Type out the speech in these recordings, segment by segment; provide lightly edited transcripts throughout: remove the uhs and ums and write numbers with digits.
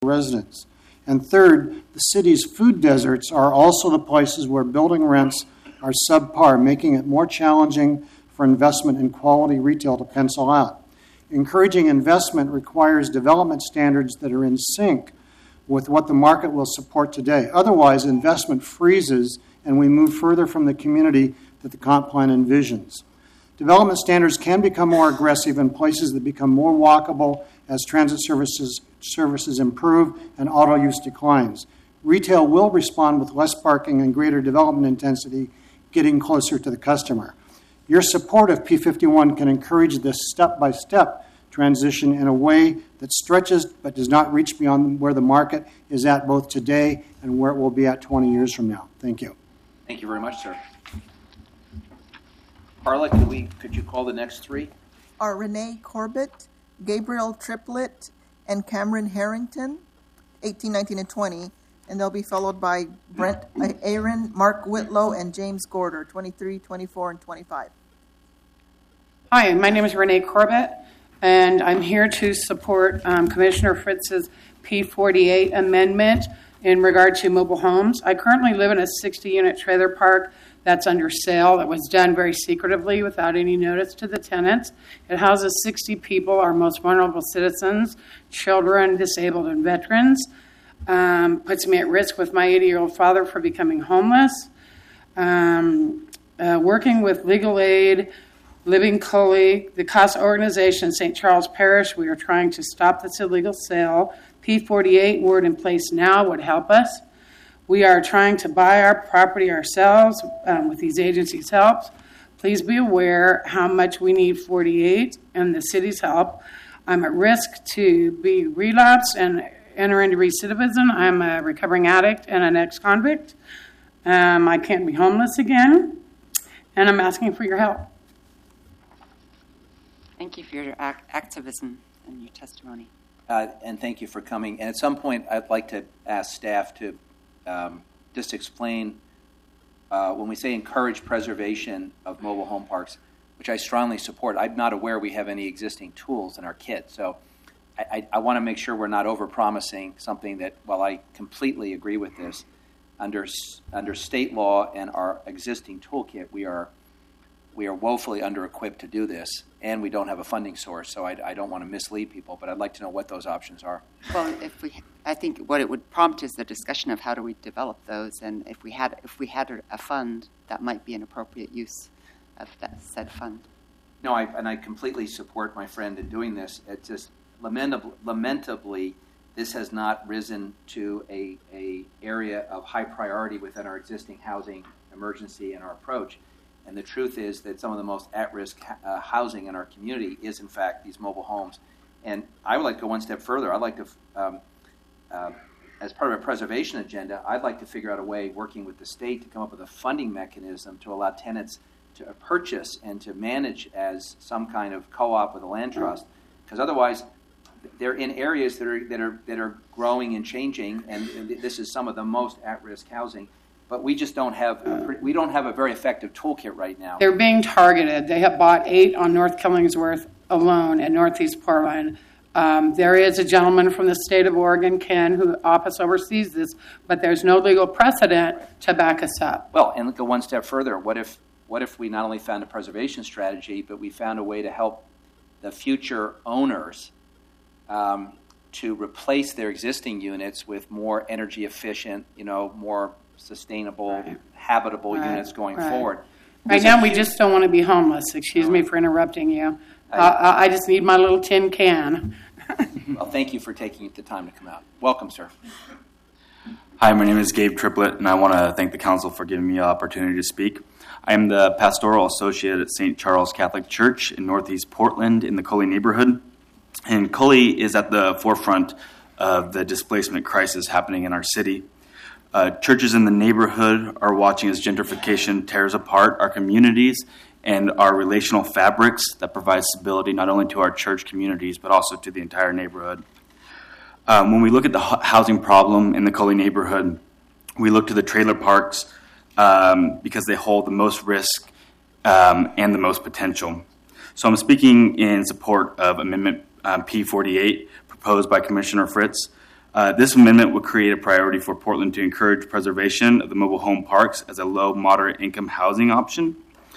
residents. And third, the city's food deserts are also the places where building rents are subpar, making it more challenging for investment in quality retail to pencil out. Encouraging investment requires development standards that are in sync with what the market will support today. Otherwise, investment freezes and we move further from the community that the comp plan envisions. Development standards can become more aggressive in places that become more walkable as transit services improve and auto use declines. Retail will respond with less parking and greater development intensity, getting closer to the customer. Your support of P51 can encourage this step-by-step transition in a way that stretches but does not reach beyond where the market is at both today and where it will be at 20 years from now. Thank you. Thank you very much, sir. Carla, could you call the next three? Are Renee Corbett, Gabriel Triplett, and Cameron Harrington, 18, 19, and 20, and they'll be followed by Brent Aaron, Mark Whitlow, and James Gorder, 23, 24, and 25. Hi, my name is Renee Corbett, and I'm here to support Commissioner Fritz's P48 amendment in regard to mobile homes. I currently live in a 60-unit trailer park that's under sale. That was done very secretively without any notice to the tenants. It houses 60 people, our most vulnerable citizens, children, disabled, and veterans. Puts me at risk with my 80-year-old father for becoming homeless. Working with Legal Aid, Living Cully, the CASA organization, St. Charles Parish, we are trying to stop this illegal sale. P48 word in place now would help us. We are trying to buy our property ourselves with these agencies' help. Please be aware how much we need 48 and the city's help. I'm at risk to be relapsed and enter into recidivism. I'm a recovering addict and an ex-convict. I can't be homeless again, and I'm asking for your help. Thank you for your activism and your testimony. And thank you for coming. And at some point, I'd like to ask staff to just explain when we say encourage preservation of mobile home parks, which I strongly support. I'm not aware we have any existing tools in our kit. So I want to make sure we're not over-promising something that, while I completely agree with this, under state law and our existing toolkit, we are woefully under-equipped to do this, and we don't have a funding source. So I don't want to mislead people, but I'd like to know what those options are. Well, I think what it would prompt is the discussion of how do we develop those, and if we had a fund, that might be an appropriate use of that said fund. No, I completely support my friend in doing this. It's just lamentably, this has not risen to a area of high priority within our existing housing emergency and our approach. And the truth is that some of the most at-risk housing in our community is, in fact, these mobile homes. And I would like to go one step further. I'd like to, as part of a preservation agenda, I'd like to figure out a way, working with the state, to come up with a funding mechanism to allow tenants to purchase and to manage as some kind of co-op with a land trust. Because otherwise, they're in areas that are growing and changing, and this is some of the most at-risk housing. But we just don't have a very effective toolkit right now. They're being targeted. They have bought 8 on North Killingsworth alone in Northeast Portland. There is a gentleman from the state of Oregon, Ken, whose office oversees this, but there's no legal precedent to back us up. Well, and go one step further. What if we not only found a preservation strategy, but we found a way to help the future owners to replace their existing units with more energy efficient, more sustainable, habitable units going forward. Right now, we just don't want to be homeless. Excuse me for interrupting you. I just need my little tin can. Well, thank you for taking the time to come out. Welcome, sir. Hi, my name is Gabe Triplett, and I want to thank the council for giving me the opportunity to speak. I am the pastoral associate at St. Charles Catholic Church in Northeast Portland in the Cully neighborhood. And Cully is at the forefront of the displacement crisis happening in our city. Churches in the neighborhood are watching as gentrification tears apart our communities and our relational fabrics that provide stability not only to our church communities but also to the entire neighborhood. When we look at the housing problem in the Cully neighborhood, we look to the trailer parks because they hold the most risk and the most potential. So I'm speaking in support of Amendment P48 proposed by Commissioner Fritz. This amendment would create a priority for Portland to encourage preservation of the mobile home parks as a low, moderate income housing option.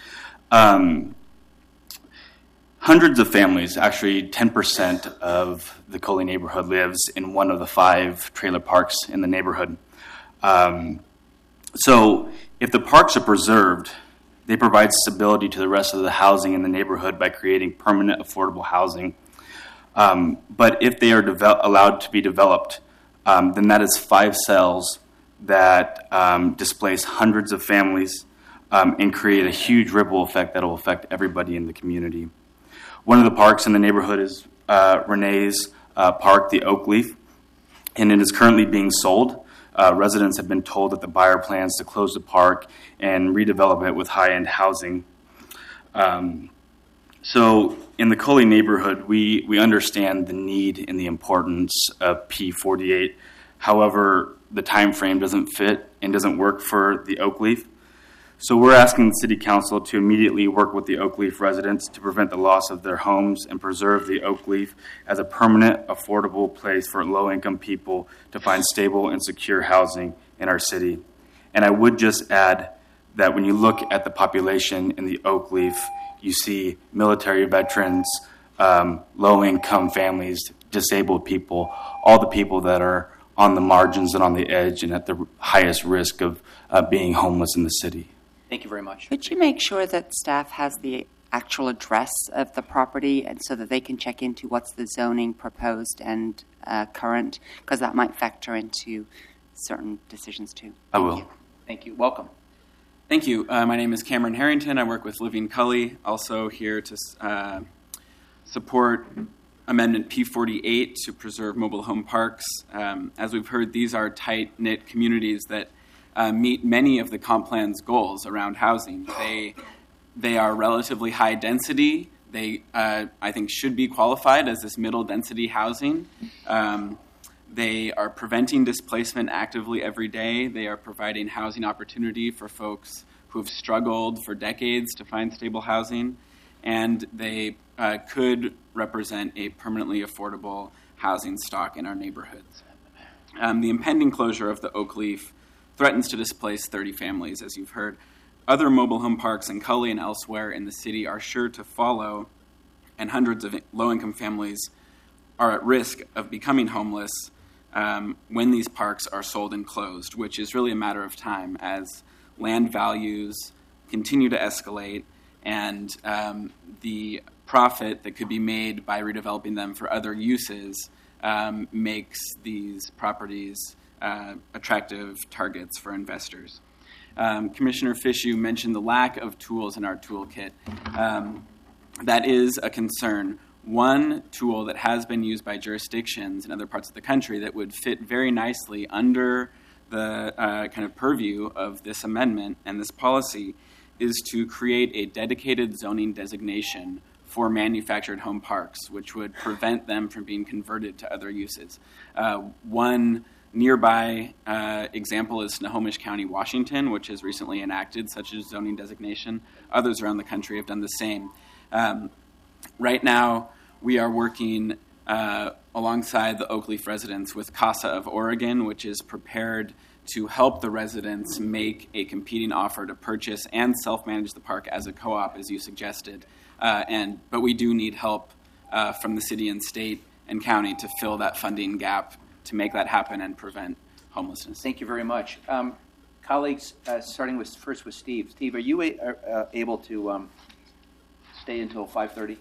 Hundreds of families, actually 10% of the Coley neighborhood lives in one of the 5 trailer parks in the neighborhood. So if the parks are preserved, they provide stability to the rest of the housing in the neighborhood by creating permanent affordable housing. But if they are allowed to be developed, then that is 5 cells that displace hundreds of families and create a huge ripple effect that will affect everybody in the community. One of the parks in the neighborhood is Renee's Park, the Oak Leaf, and it is currently being sold. Residents have been told that the buyer plans to close the park and redevelop it with high-end housing. So in the Coley neighborhood, we understand the need and the importance of P48. However, the time frame doesn't fit and doesn't work for the Oak Leaf. So we're asking the City Council to immediately work with the Oak Leaf residents to prevent the loss of their homes and preserve the Oak Leaf as a permanent, affordable place for low-income people to find stable and secure housing in our city. And I would just add that when you look at the population in the Oak Leaf, you see military veterans, low-income families, disabled people, all the people that are on the margins and on the edge and at the highest risk of being homeless in the city. Thank you very much. Could you make sure that staff has the actual address of the property and so that they can check into what's the zoning proposed and current? Because that might factor into certain decisions too. I will. You. Thank you. Welcome. Thank you. My name is Cameron Harrington. I work with Living Cully, also here to support Amendment P48 to preserve mobile home parks. As we've heard, these are tight-knit communities that meet many of the comp plan's goals around housing. They are relatively high density. They, I think, should be qualified as this middle density housing. They are preventing displacement actively every day. They are providing housing opportunity for folks who have struggled for decades to find stable housing. And they could represent a permanently affordable housing stock in our neighborhoods. The impending closure of the Oak Leaf threatens to displace 30 families, as you've heard. Other mobile home parks in Cully and elsewhere in the city are sure to follow, and hundreds of low-income families are at risk of becoming homeless when these parks are sold and closed, which is really a matter of time as land values continue to escalate and the profit that could be made by redeveloping them for other uses makes these properties attractive targets for investors. Commissioner Fish, you mentioned the lack of tools in our toolkit. That is a concern. One tool that has been used by jurisdictions in other parts of the country that would fit very nicely under the kind of purview of this amendment and this policy is to create a dedicated zoning designation for manufactured home parks, which would prevent them from being converted to other uses. One nearby example is Snohomish County, Washington, which has recently enacted such a zoning designation. Others around the country have done the same. Right now, we are working alongside the Oak Leaf residents with CASA of Oregon, which is prepared to help the residents make a competing offer to purchase and self-manage the park as a co-op, as you suggested. But we do need help from the city and state and county to fill that funding gap to make that happen and prevent homelessness. Thank you very much. Colleagues, starting first with Steve. Steve, are you able to stay until 5:30?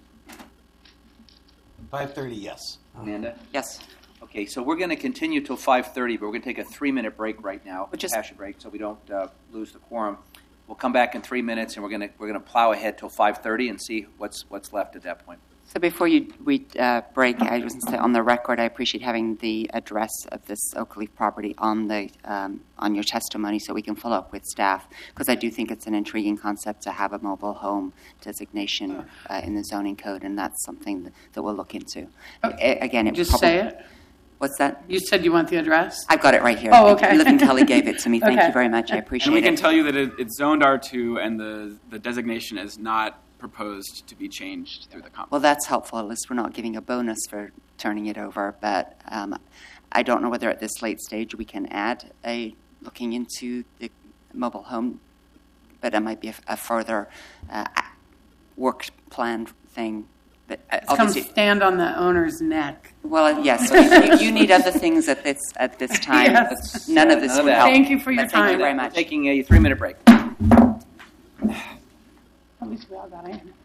5:30, yes. Amanda? Yes. Okay, so we're going to continue till 5:30, but we're going to take a 3-minute break right now, passion break, so we don't lose the quorum. We'll come back in 3 minutes, and we're going to plow ahead till 5:30 and see what's left at that point. So before we break, I just want to say on the record, I appreciate having the address of this Oak Leaf property on the on your testimony, so we can follow up with staff, because I do think it's an intriguing concept to have a mobile home designation in the zoning code, and that's something that we'll look into. Again, it Just probably, say it. What's that? You said you want the address? I've got it right here. Oh, okay. Living Kelly gave it to me. Thank Okay. you very much. I appreciate And we it. can tell you that it's zoned R2 and the designation is not proposed to be changed through the comp. Well, that's helpful. At least we're not giving a bonus for turning it over. But I don't know whether at this late stage we can add looking into the mobile home, but it might be a further work plan thing. But Come obviously, stand on the owner's neck. well, yes. So you need other things at this time. Yes. But none of this None of would that. help. Thank you for your But Thank time. you very much. Taking a 3-minute break. At least we all got in.